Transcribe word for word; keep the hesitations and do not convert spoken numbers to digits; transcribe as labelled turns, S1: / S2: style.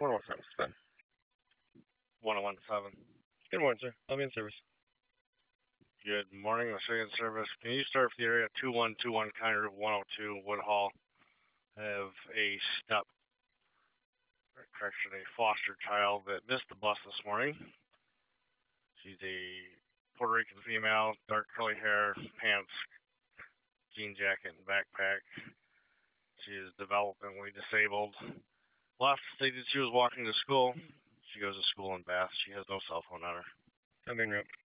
S1: one oh one seven, spin.
S2: one oh one seven.
S1: Good morning, sir. I'll be in service.
S2: Good morning, Michigan Service. Can you start with the area two one two one County Route one oh two, Woodhall? Have a step, or correction, a foster child that missed the bus this morning. She's a Puerto Rican female, dark curly hair, pants, jean jacket, and backpack. She is developmentally disabled. Last stated she was walking to school. She goes to school in Bath. She has no cell phone on her.
S1: I'm being route.